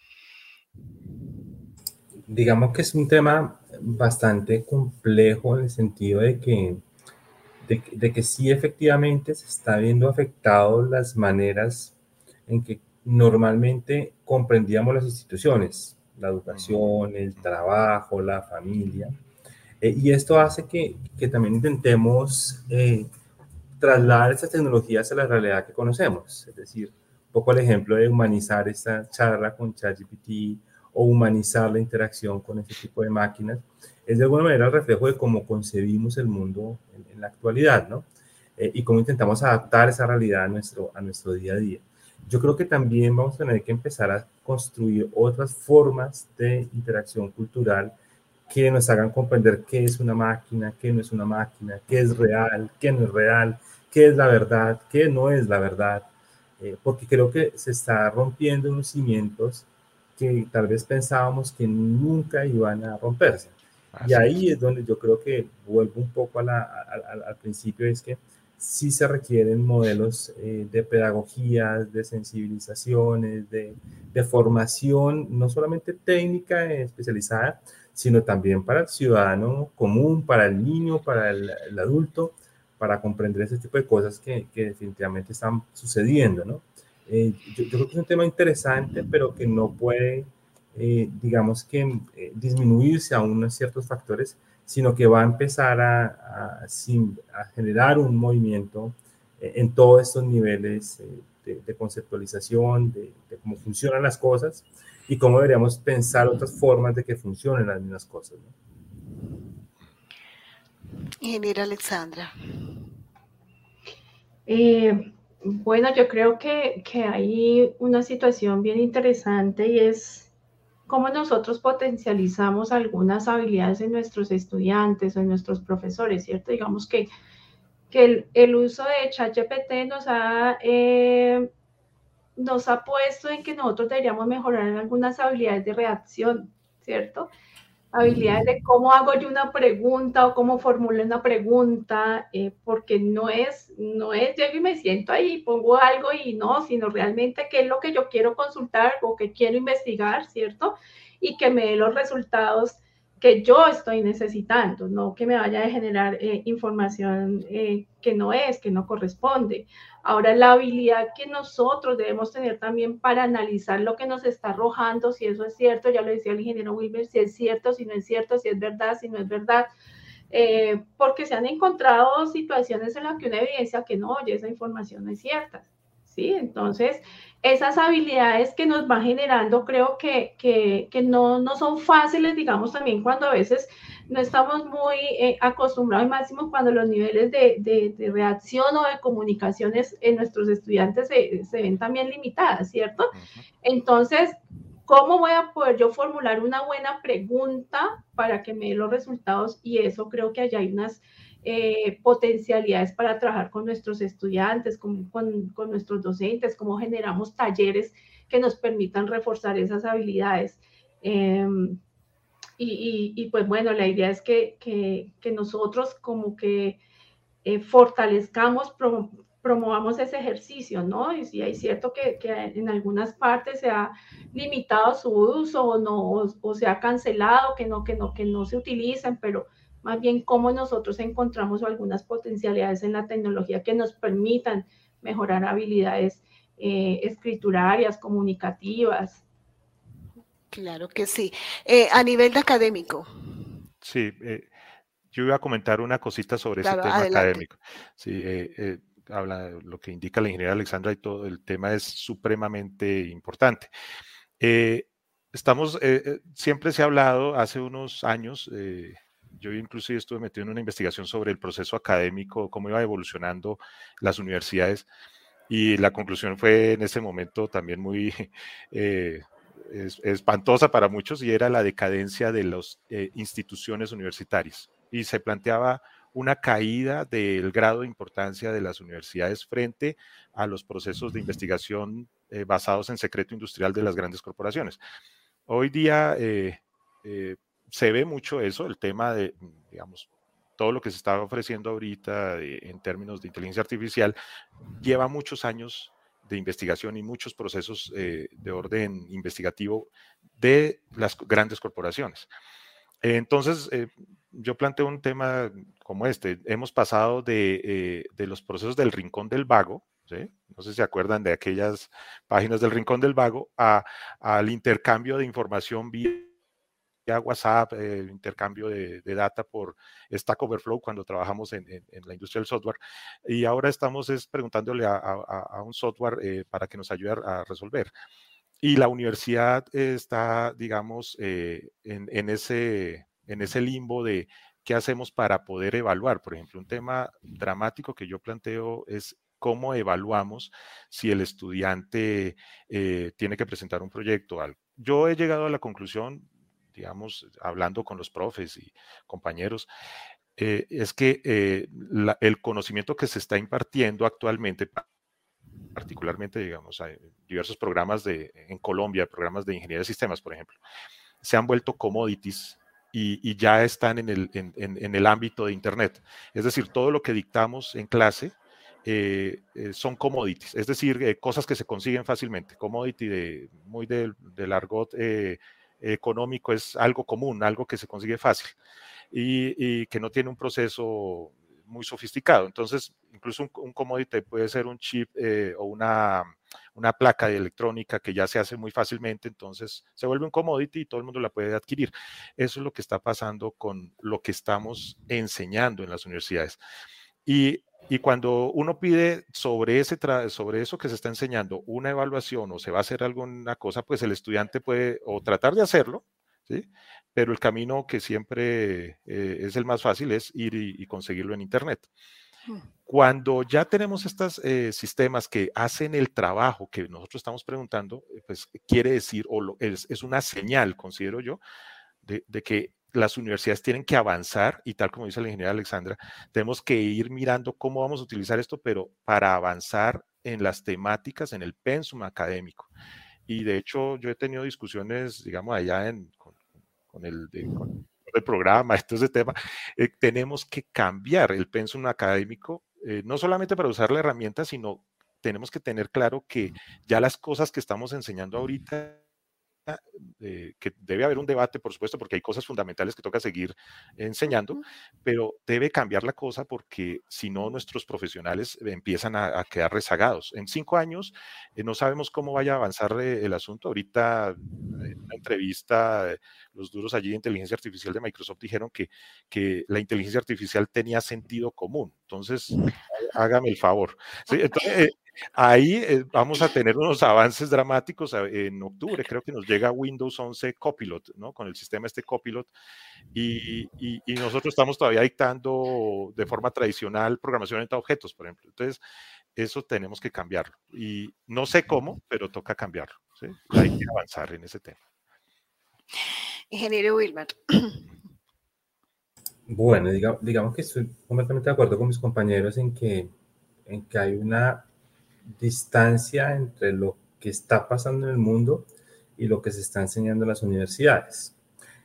Digamos que es un tema bastante complejo en el sentido de que, de, de que sí efectivamente se está viendo afectado las maneras en que normalmente comprendíamos las instituciones, la educación, el trabajo, la familia. Eh, y esto hace que, que también intentemos eh, trasladar estas tecnologías a la realidad que conocemos. Es decir, un poco el ejemplo de humanizar esta charla con ChatGPT o humanizar la interacción con este tipo de máquinas, es de alguna manera el reflejo de cómo concebimos el mundo en, en la actualidad, ¿no? Eh, y cómo intentamos adaptar esa realidad a nuestro, a nuestro día a día. Yo creo que también vamos a tener que empezar a construir otras formas de interacción cultural que nos hagan comprender qué es una máquina, qué no es una máquina, qué es real, qué no es real, qué es la verdad, qué no es la verdad, eh, porque creo que se está rompiendo unos cimientos que tal vez pensábamos que nunca iban a romperse. Así y ahí es. es donde yo creo que vuelvo un poco a la, a, a, al principio, es que sí se requieren modelos eh, de pedagogías, de sensibilizaciones, de, de formación, no solamente técnica especializada, sino también para el ciudadano común, para el niño, para el, el adulto, para comprender ese tipo de cosas que, que definitivamente están sucediendo, ¿no? Eh, yo, yo creo que es un tema interesante, pero que no puede, eh, digamos que, eh, disminuirse a unos ciertos factores, sino que va a empezar a, a, a generar un movimiento eh, en todos estos niveles eh, de, de conceptualización, de, de cómo funcionan las cosas y cómo deberíamos pensar otras formas de que funcionen las mismas cosas, ¿no? Ingeniera Alexandra. Eh, bueno, yo creo que, que hay una situación bien interesante y es cómo nosotros potencializamos algunas habilidades en nuestros estudiantes o en nuestros profesores, ¿cierto? Digamos que, que el, el uso de ChatGPT nos ha, eh, nos ha puesto en que nosotros deberíamos mejorar en algunas habilidades de redacción, ¿cierto? Habilidades de cómo hago yo una pregunta o cómo formulo una pregunta, eh, porque no es, no es, llego y me siento ahí, pongo algo y no, sino realmente qué es lo que yo quiero consultar o que quiero investigar, ¿cierto? Y que me dé los resultados que yo estoy necesitando, no que me vaya a generar eh, información eh, que no es, que no corresponde. Ahora, la habilidad que nosotros debemos tener también para analizar lo que nos está arrojando, si eso es cierto, ya lo decía el ingeniero Wilmer, si es cierto, si no es cierto, si es verdad, si no es verdad, eh, porque se han encontrado situaciones en las que una evidencia que no, oye, esa información no es cierta, ¿sí? Entonces, esas habilidades que nos van generando, creo que, que, que no, no son fáciles, digamos, también cuando a veces no estamos muy eh, acostumbrados, máximo cuando los niveles de, de, de reacción o de comunicaciones en nuestros estudiantes se, se ven también limitadas, ¿cierto? Uh-huh. Entonces, ¿cómo voy a poder yo formular una buena pregunta para que me dé los resultados? Y eso creo que allá hay unas eh, potencialidades para trabajar con nuestros estudiantes, con, con, con nuestros docentes, cómo generamos talleres que nos permitan reforzar esas habilidades. Eh, y, y, y pues bueno, la idea es que, que, que nosotros como que eh, fortalezcamos, pro, promovamos ese ejercicio, ¿no? Y si hay cierto que, que en algunas partes se ha limitado su uso o, no, o, o se ha cancelado, que no, que, no, que no se utilicen, pero más bien cómo nosotros encontramos algunas potencialidades en la tecnología que nos permitan mejorar habilidades eh, escriturarias, comunicativas. Claro que sí. Eh, a nivel de académico. Sí, eh, yo iba a comentar una cosita sobre claro, ese tema adelante. Académico. Sí, eh, eh, habla de lo que indica la ingeniera Alexandra y todo, el tema es supremamente importante. Eh, estamos, eh, siempre se ha hablado, hace unos años, eh, yo inclusive estuve metido en una investigación sobre el proceso académico, cómo iba evolucionando las universidades, y la conclusión fue en ese momento también muy eh, es, espantosa para muchos, y era la decadencia de las eh, instituciones universitarias. Y se planteaba una caída del grado de importancia de las universidades frente a los procesos de investigación eh, basados en secreto industrial de las grandes corporaciones. Hoy día eh, eh, se ve mucho eso, el tema de, digamos, todo lo que se está ofreciendo ahorita de, en términos de inteligencia artificial, lleva muchos años de investigación y muchos procesos eh, de orden investigativo de las grandes corporaciones. Entonces, eh, yo planteo un tema como este. Hemos pasado de, eh, de los procesos del Rincón del Vago, ¿sí? No sé si se acuerdan de aquellas páginas del Rincón del Vago, a, al intercambio de información vía WhatsApp, eh, intercambio de, de data por Stack Overflow cuando trabajamos en, en, en la industria del software. Y ahora estamos es, preguntándole a, a, a un software eh, para que nos ayude a resolver. Y la universidad está, digamos, eh, en, en, ese, en ese limbo de qué hacemos para poder evaluar. Por ejemplo, un tema dramático que yo planteo es cómo evaluamos si el estudiante eh, tiene que presentar un proyecto. Yo he llegado a la conclusión, digamos, hablando con los profes y compañeros, eh, es que eh, la, el conocimiento que se está impartiendo actualmente, particularmente, digamos, hay diversos programas de, en Colombia, programas de ingeniería de sistemas, por ejemplo, se han vuelto commodities y, y ya están en el, en, en, en el ámbito de Internet. Es decir, todo lo que dictamos en clase eh, eh, son commodities, es decir, eh, cosas que se consiguen fácilmente. Commodity, de, muy del, del argot eh, económico, es algo común, algo que se consigue fácil y, y que no tiene un proceso muy sofisticado. Entonces, incluso un, un commodity puede ser un chip eh, o una, una placa de electrónica que ya se hace muy fácilmente, entonces se vuelve un commodity y todo el mundo la puede adquirir. Eso es lo que está pasando con lo que estamos enseñando en las universidades. Y, y cuando uno pide sobre, ese sobre eso que se está enseñando una evaluación o se va a hacer alguna cosa, pues el estudiante puede o tratar de hacerlo, ¿sí? Pero el camino que siempre eh, es el más fácil es ir y, y conseguirlo en Internet. Cuando ya tenemos estos eh, sistemas que hacen el trabajo que nosotros estamos preguntando, pues quiere decir, o lo, es, es una señal, considero yo, de, de que las universidades tienen que avanzar y tal como dice la ingeniera Alexandra, tenemos que ir mirando cómo vamos a utilizar esto, pero para avanzar en las temáticas, en el pensum académico. Y de hecho yo he tenido discusiones, digamos, allá en, con, con, el, de, con el programa, este es el tema, eh, tenemos que cambiar el pensum académico, eh, no solamente para usar la herramienta, sino tenemos que tener claro que ya las cosas que estamos enseñando ahorita, Eh, que debe haber un debate, por supuesto, porque hay cosas fundamentales que toca seguir enseñando, uh-huh. pero debe cambiar la cosa porque si no nuestros profesionales empiezan a, a quedar rezagados. En cinco años eh, no sabemos cómo vaya a avanzar eh, el asunto. Ahorita en una entrevista, eh, los duros allí de inteligencia artificial de Microsoft dijeron que, que la inteligencia artificial tenía sentido común. Entonces, hágame el favor. ¿Sí? Entonces, eh, ahí eh, vamos a tener unos avances dramáticos. En octubre creo que nos llega Windows once Copilot, ¿no? Con el sistema este Copilot, y, y, y nosotros estamos todavía dictando de forma tradicional programación orientada a objetos, por ejemplo. Entonces, eso tenemos que cambiarlo. Y no sé cómo, pero toca cambiarlo, ¿sí? Hay que avanzar en ese tema. Ingeniero Wilmer. Bueno, digamos, digamos que estoy completamente de acuerdo con mis compañeros en que, en que hay una distancia entre lo que está pasando en el mundo y lo que se está enseñando en las universidades.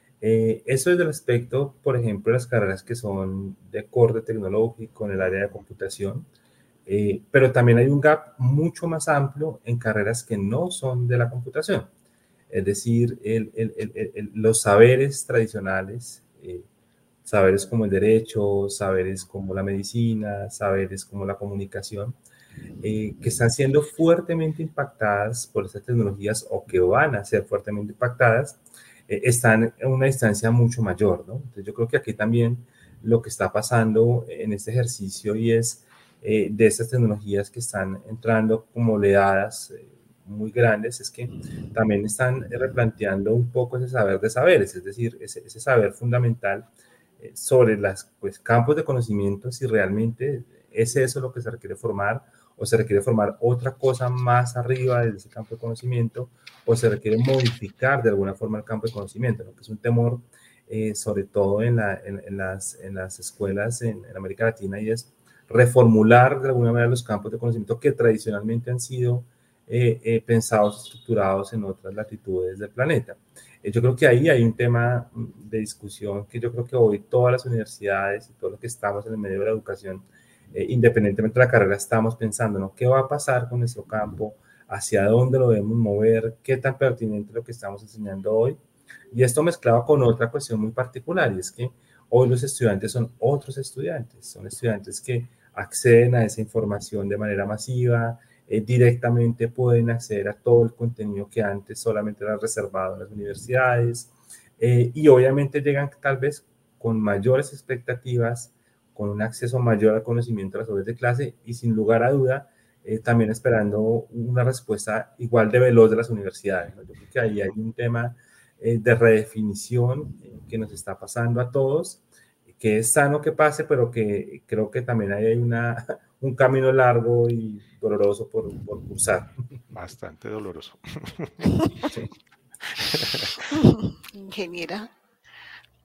Eh, eso es del aspecto, por ejemplo, de las carreras que son de corte tecnológico en el área de computación, eh, pero también hay un gap mucho más amplio en carreras que no son de la computación. Es decir, el, el, el, el, los saberes tradicionales, eh, saberes como el derecho, saberes como la medicina, saberes como la comunicación, Eh, que están siendo fuertemente impactadas por estas tecnologías o que van a ser fuertemente impactadas, eh, están en una distancia mucho mayor, ¿no? Entonces yo creo que aquí también lo que está pasando en este ejercicio y es eh, de estas tecnologías que están entrando como oleadas eh, muy grandes, es que también están replanteando un poco ese saber de saberes, es decir, ese, ese saber fundamental eh, sobre los pues, campos de conocimiento, si realmente es eso lo que se requiere formar, o se requiere formar otra cosa más arriba de ese campo de conocimiento, o se requiere modificar de alguna forma el campo de conocimiento, ¿no? Que es un temor, eh, sobre todo en, la, en, en, las, en las escuelas en, en América Latina, y es reformular de alguna manera los campos de conocimiento que tradicionalmente han sido eh, eh, pensados, estructurados en otras latitudes del planeta. Eh, yo creo que ahí hay un tema de discusión que yo creo que hoy todas las universidades y todo lo que estamos en el medio de la educación, Eh, independientemente de la carrera, estamos pensando, ¿no? ¿Qué va a pasar con nuestro campo? ¿Hacia dónde lo debemos mover? ¿Qué tan pertinente es lo que estamos enseñando hoy? Y esto mezclado con otra cuestión muy particular, y es que hoy los estudiantes son otros estudiantes, son estudiantes que acceden a esa información de manera masiva, eh, directamente pueden acceder a todo el contenido que antes solamente era reservado en las universidades, eh, y obviamente llegan tal vez con mayores expectativas, con un acceso mayor al conocimiento de las horas de clase y sin lugar a duda eh, también esperando una respuesta igual de veloz de las universidades, ¿no? Yo creo que ahí hay un tema eh, de redefinición eh, que nos está pasando a todos, que es sano que pase, pero que creo que también hay una, un camino largo y doloroso por, por cursar. Bastante doloroso. Sí. Ingeniera.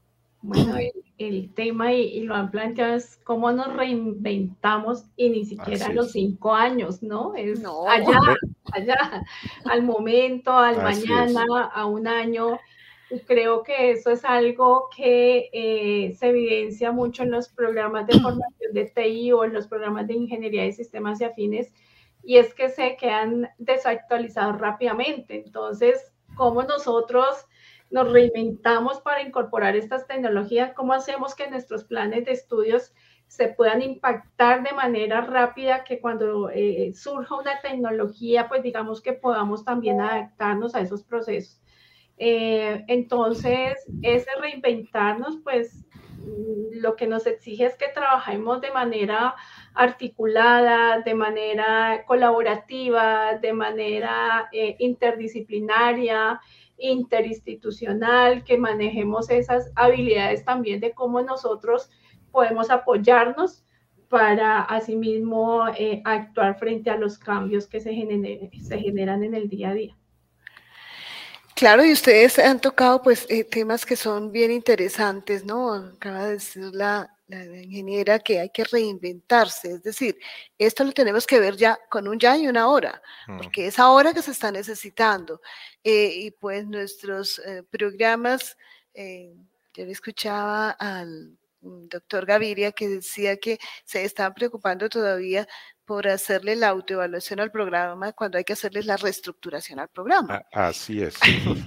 Bueno, el, el tema, y, y lo han planteado, es cómo nos reinventamos, y ni siquiera a los cinco años, ¿no? Es no. allá, allá, al momento, al Así mañana, es. a un año. Y creo que eso es algo que eh, se evidencia mucho en los programas de formación de T I o en los programas de ingeniería de sistemas y afines, y es que se quedan desactualizados rápidamente. Entonces, ¿cómo nosotros nos reinventamos para incorporar estas tecnologías? ¿Cómo hacemos que nuestros planes de estudios se puedan impactar de manera rápida, que cuando eh, surja una tecnología, pues digamos que podamos también adaptarnos a esos procesos? Eh, entonces, ese reinventarnos, pues lo que nos exige es que trabajemos de manera articulada, de manera colaborativa, de manera eh, interdisciplinaria, interinstitucional, que manejemos esas habilidades también de cómo nosotros podemos apoyarnos para asimismo eh, actuar frente a los cambios que se, genere, se generan en el día a día. Claro, y ustedes han tocado pues eh, temas que son bien interesantes, ¿no? Acaba de decir la, la, la ingeniera que hay que reinventarse, es decir, esto lo tenemos que ver ya con un ya y una hora, porque es ahora que se está necesitando. Eh, y pues nuestros eh, programas, eh, yo le escuchaba al doctor Gaviria que decía que se estaban preocupando todavía por hacerle la autoevaluación al programa cuando hay que hacerle la reestructuración al programa. Así es.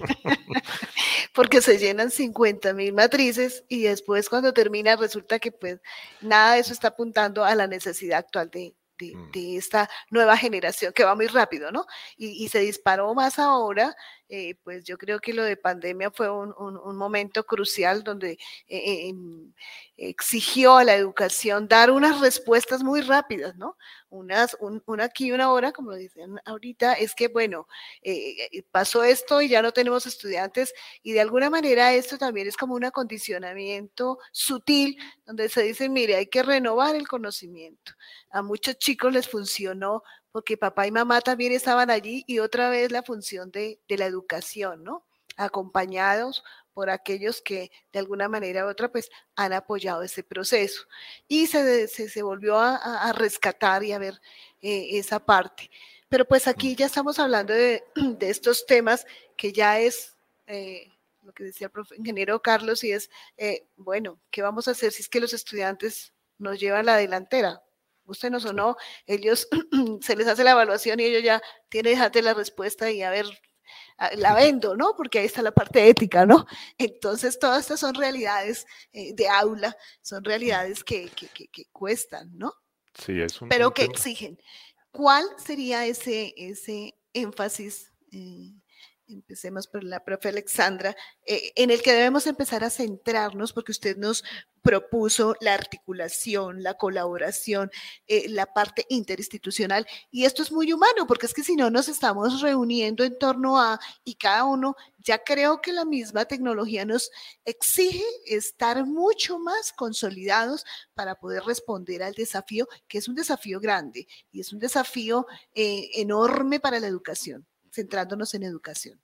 Porque se llenan cincuenta mil matrices y después cuando termina resulta que pues nada de eso está apuntando a la necesidad actual de, de, de esta nueva generación que va muy rápido, ¿no? Y, y se disparó más ahora. Eh, pues yo creo que lo de pandemia fue un, un, un momento crucial donde eh, eh, exigió a la educación dar unas respuestas muy rápidas, ¿no? Unas, un, una aquí y una hora, como lo dicen ahorita, es que bueno, eh, pasó esto y ya no tenemos estudiantes, y de alguna manera esto también es como un acondicionamiento sutil, donde se dice, mire, hay que renovar el conocimiento. A muchos chicos les funcionó porque papá y mamá también estaban allí, y otra vez la función de, de la educación, ¿no? Acompañados por aquellos que de alguna manera u otra pues han apoyado ese proceso, y se, se, se volvió a, a rescatar y a ver eh, esa parte. Pero pues aquí ya estamos hablando de, de estos temas que ya es eh, lo que decía el profe, ingeniero Carlos, y es, eh, bueno, ¿qué vamos a hacer si es que los estudiantes nos llevan la delantera? Gustenos o no, ellos se les hace la evaluación y ellos ya tienen que dejarte la respuesta y a ver, la vendo, ¿no? Porque ahí está la parte ética, ¿no? Entonces, todas estas son realidades eh, de aula, son realidades que, que, que, que cuestan, ¿no? Sí, es un, pero un que tema. exigen. ¿Cuál sería ese, ese énfasis? Eh, empecemos por la profe Alexandra, eh, en el que debemos empezar a centrarnos, porque usted nos propuso la articulación, la colaboración, eh, la parte interinstitucional, y esto es muy humano, porque es que si no nos estamos reuniendo en torno a, y cada uno, ya creo que la misma tecnología nos exige estar mucho más consolidados para poder responder al desafío, que es un desafío grande, y es un desafío eh, enorme para la educación, centrándonos en educación.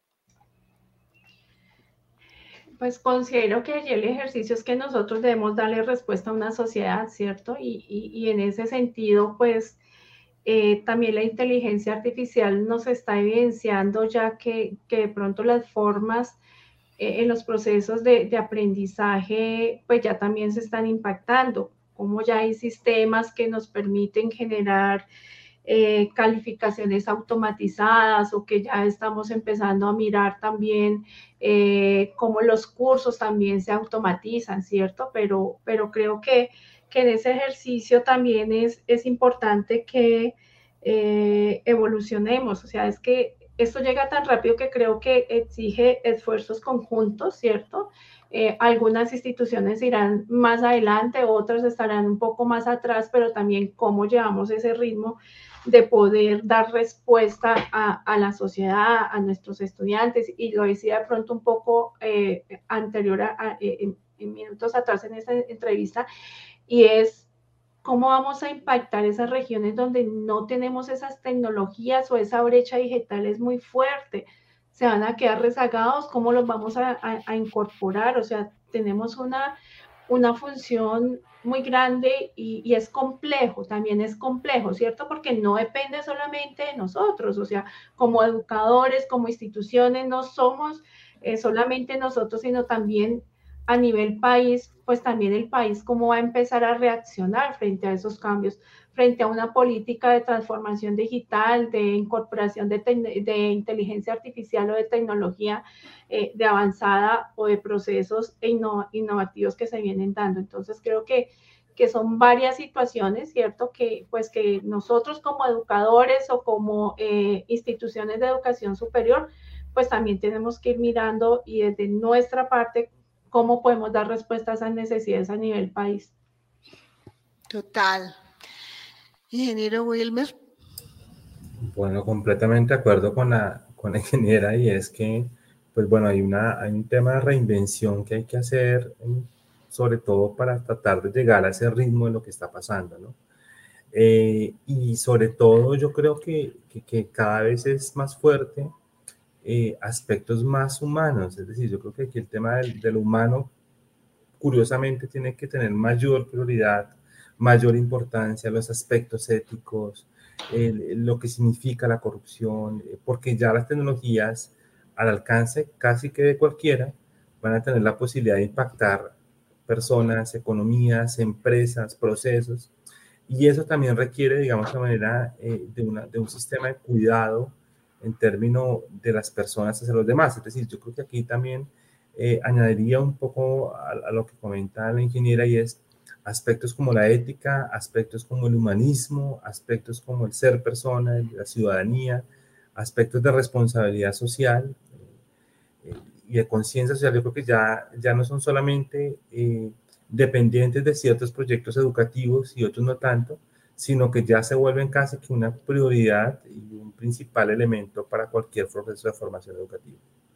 Pues considero que allí el ejercicio es que nosotros debemos darle respuesta a una sociedad, ¿cierto? Y, y, y en ese sentido, pues eh, también la inteligencia artificial nos está evidenciando ya que, que de pronto las formas eh, en los procesos de, de aprendizaje, pues ya también se están impactando, como ya hay sistemas que nos permiten generar Eh, calificaciones automatizadas, o que ya estamos empezando a mirar también eh, cómo los cursos también se automatizan, ¿cierto? Pero, pero creo que, que en ese ejercicio también es, es importante que eh, evolucionemos, o sea, es que esto llega tan rápido que creo que exige esfuerzos conjuntos, ¿cierto? Eh, algunas instituciones irán más adelante, otras estarán un poco más atrás, pero también cómo llevamos ese ritmo de poder dar respuesta a, a la sociedad, a nuestros estudiantes, y lo decía de pronto un poco eh, anterior, a, a, en, en minutos atrás en esta entrevista, y es cómo vamos a impactar esas regiones donde no tenemos esas tecnologías, o esa brecha digital es muy fuerte. se van a quedar rezagados, cómo los vamos a, a, a incorporar. O sea, tenemos una, una función muy grande y, y es complejo, también es complejo, ¿cierto? Porque no depende solamente de nosotros, o sea, como educadores, como instituciones, no somos eh, solamente nosotros, sino también a nivel país, pues también el país cómo va a empezar a reaccionar frente a esos cambios, frente a una política de transformación digital, de incorporación de, de inteligencia artificial o de tecnología eh, de avanzada o de procesos inno innovativos que se vienen dando. Entonces creo que, que son varias situaciones, ¿cierto? Que pues que nosotros como educadores o como eh, instituciones de educación superior, pues también tenemos que ir mirando y desde nuestra parte cómo podemos dar respuesta a esas necesidades a nivel país. Total. Ingeniero Wilmer. Bueno, completamente de acuerdo con la, con la ingeniera, y es que, pues bueno, hay, una, hay un tema de reinvención que hay que hacer, sobre todo para tratar de llegar a ese ritmo de lo que está pasando, ¿no? Eh, y sobre todo yo creo que, que, que cada vez es más fuerte eh, aspectos más humanos, es decir, yo creo que aquí el tema del, del humano, curiosamente, tiene que tener mayor prioridad, mayor importancia, los aspectos éticos, el, lo que significa la corrupción, porque ya las tecnologías al alcance casi que de cualquiera van a tener la posibilidad de impactar personas, economías, empresas, procesos, y eso también requiere, digamos, de manera eh, de, una, de un sistema de cuidado en términos de las personas hacia los demás. Es decir, yo creo que aquí también eh, añadiría un poco a, a lo que comenta la ingeniera, y es aspectos como la ética, aspectos como el humanismo, aspectos como el ser persona, la ciudadanía, aspectos de responsabilidad social eh, y de conciencia social. Yo creo que ya, ya no son solamente eh, dependientes de ciertos proyectos educativos y otros no tanto, sino que ya se vuelven casi que una prioridad y un principal elemento para cualquier proceso de formación educativa.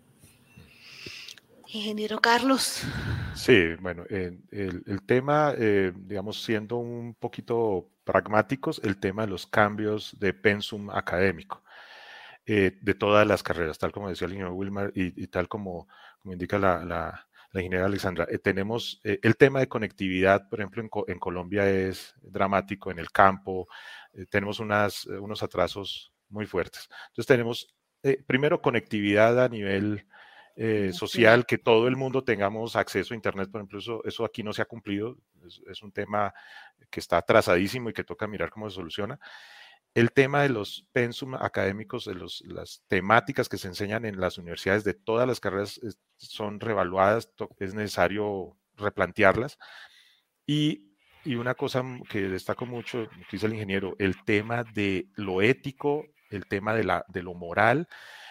Ingeniero Carlos. Sí, bueno, eh, el, el tema, eh, digamos, siendo un poquito pragmáticos, el tema de los cambios de pensum académico eh, de todas las carreras, tal como decía el ingeniero Wilmer y, y tal como, como indica la, la, la ingeniera Alexandra. Eh, tenemos eh, el tema de conectividad, por ejemplo, en, en Colombia es dramático, en el campo, eh, tenemos unas, unos atrasos muy fuertes. Entonces tenemos, eh, primero, conectividad a nivel Eh, social, que todo el mundo tengamos acceso a Internet, por ejemplo, eso, eso aquí no se ha cumplido, es, es un tema que está atrasadísimo y que toca mirar cómo se soluciona. El tema de los pensum académicos, de los, las temáticas que se enseñan en las universidades de todas las carreras es, son revaluadas, es necesario replantearlas. Y, y una cosa que destaco mucho, que dice el ingeniero, el tema de lo ético, el tema de, la, de lo moral,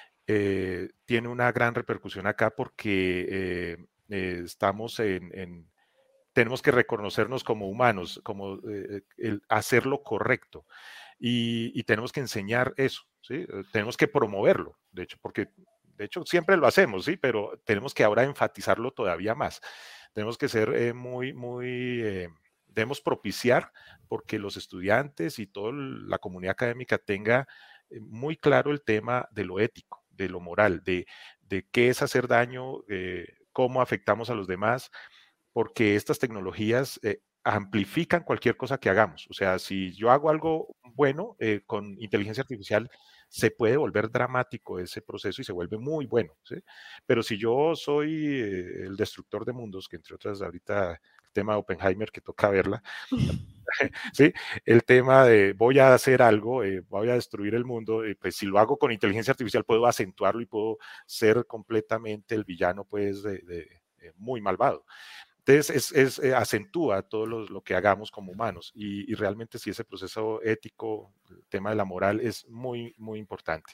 Eh, tiene una gran repercusión acá porque eh, eh, estamos en, en, tenemos que reconocernos como humanos, como eh, el hacer lo correcto y, y tenemos que enseñar eso, ¿sí? Tenemos que promoverlo, de hecho, porque de hecho siempre lo hacemos, ¿sí? Pero tenemos que ahora enfatizarlo todavía más. Tenemos que ser eh, muy, muy, eh, debemos propiciar porque los estudiantes y toda la comunidad académica tenga muy claro el tema de lo ético, de lo moral, de, de qué es hacer daño, eh, cómo afectamos a los demás, porque estas tecnologías eh, amplifican cualquier cosa que hagamos. O sea, si yo hago algo bueno eh, con inteligencia artificial, se puede volver dramático ese proceso y se vuelve muy bueno, ¿sí? Pero si yo soy eh, el destructor de mundos, que entre otras ahorita el tema de Oppenheimer, que toca verla, ¿sí? El tema de voy a hacer algo, eh, voy a destruir el mundo, eh, pues si lo hago con inteligencia artificial puedo acentuarlo y puedo ser completamente el villano, pues, de, de, de muy malvado. Entonces, es, es, eh, acentúa todo lo, lo que hagamos como humanos y, y realmente sí, ese proceso ético, el tema de la moral es muy, muy importante.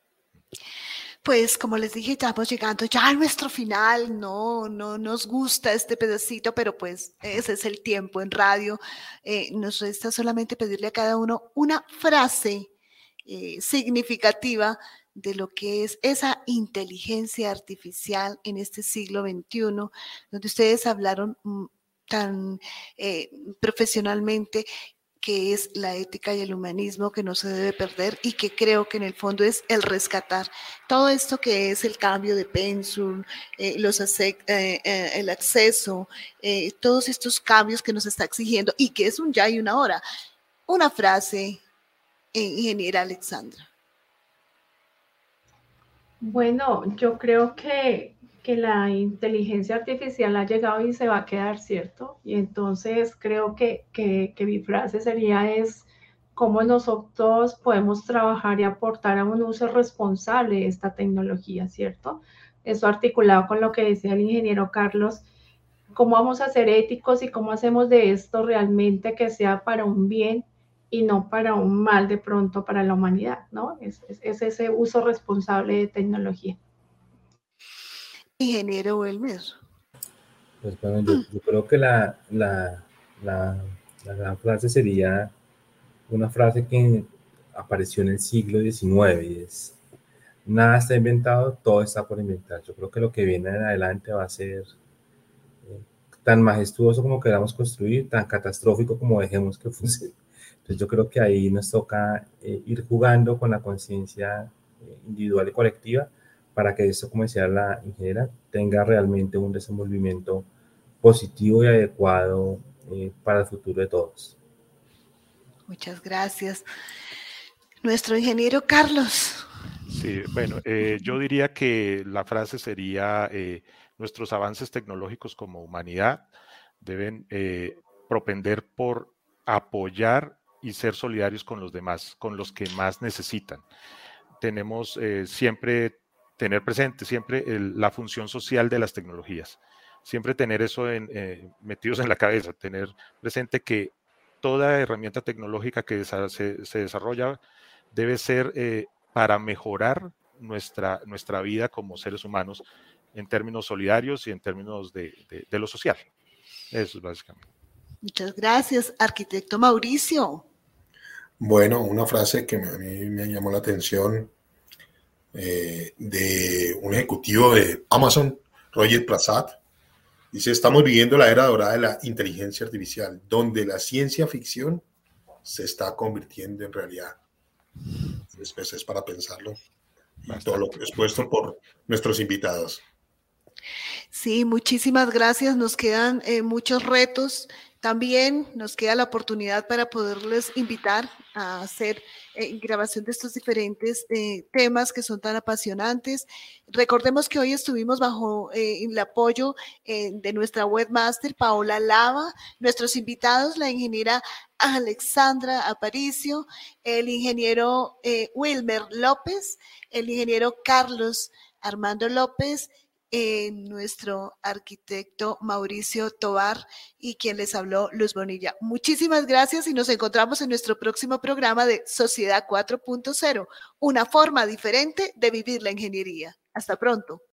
Pues como les dije, estamos llegando ya a nuestro final, no, no nos gusta este pedacito, pero pues ese es el tiempo en radio. Eh, nos resta solamente pedirle a cada uno una frase eh, significativa de lo que es esa inteligencia artificial en este siglo veintiuno, donde ustedes hablaron tan eh, profesionalmente. que es la ética y el humanismo que no se debe perder y que creo que en el fondo es el rescatar todo esto que es el cambio de pensum, eh, los eh, eh, el acceso, eh, todos estos cambios que nos está exigiendo y que es un ya y una hora. Una frase, eh, ingeniera Alexandra. Bueno, yo creo que, que la inteligencia artificial ha llegado y se va a quedar, ¿cierto? Y entonces creo que, que, que mi frase sería es cómo nosotros podemos trabajar y aportar a un uso responsable de esta tecnología, ¿cierto? Eso articulado con lo que decía el ingeniero Carlos, cómo vamos a ser éticos y cómo hacemos de esto realmente que sea para un bien y no para un mal de pronto para la humanidad, ¿no? Es, es, es ese uso responsable de tecnología. Ingeniero Wilmer. Pues bueno, yo, yo creo que la, la, la, la gran frase sería una frase que apareció en el siglo diecinueve y es: nada está inventado, todo está por inventar. Yo creo que lo que viene en adelante va a ser eh, tan majestuoso como queramos construir, tan catastrófico como dejemos que funcione. Entonces yo creo que ahí nos toca eh, ir jugando con la conciencia eh, individual y colectiva para que esto, como decía la ingeniera, tenga realmente un desenvolvimiento positivo y adecuado eh, para el futuro de todos. Muchas gracias. Nuestro ingeniero Carlos. Sí, bueno, eh, yo diría que la frase sería, eh, nuestros avances tecnológicos como humanidad deben eh, propender por apoyar y ser solidarios con los demás, con los que más necesitan. Tenemos eh, siempre tener presente siempre el, la función social de las tecnologías, siempre tener eso en, eh, metidos en la cabeza, tener presente que toda herramienta tecnológica que se, se desarrolla debe ser eh, para mejorar nuestra, nuestra vida como seres humanos en términos solidarios y en términos de, de, de lo social. Eso es básicamente. Muchas gracias, arquitecto Mauricio. Bueno, una frase que me, a mí me llamó la atención eh, de un ejecutivo de Amazon, Roger Prasad, dice: estamos viviendo la era dorada de la inteligencia artificial, donde la ciencia ficción se está convirtiendo en realidad. Después es para pensarlo. Y Bastante. Todo lo que expuesto por nuestros invitados. Sí, muchísimas gracias. Nos quedan eh, muchos retos. También nos queda la oportunidad para poderles invitar a hacer eh, grabación de estos diferentes eh, temas que son tan apasionantes. Recordemos que hoy estuvimos bajo eh, el apoyo eh, de nuestra webmaster Paola Lava, nuestros invitados, la ingeniera Alexandra Aparicio, el ingeniero eh, Wilmer López, el ingeniero Carlos Armando López, Eh, nuestro arquitecto Mauricio Tovar y quien les habló, Luz Bonilla. Muchísimas gracias y nos encontramos en nuestro próximo programa de Sociedad cuatro punto cero, una forma diferente de vivir la ingeniería. Hasta pronto.